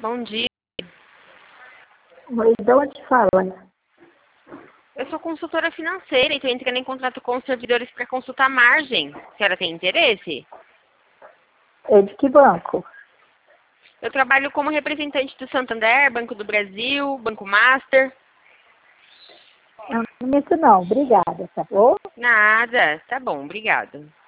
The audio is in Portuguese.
Bom dia. Oi, de onde fala? Eu sou consultora financeira e estou entrando em contato com os servidores para consultar a margem. A senhora tem interesse? É de que banco? Eu trabalho como representante do Santander, Banco do Brasil, Banco Master. Não, não, obrigada, tá bom? Nada. Tá bom, obrigado.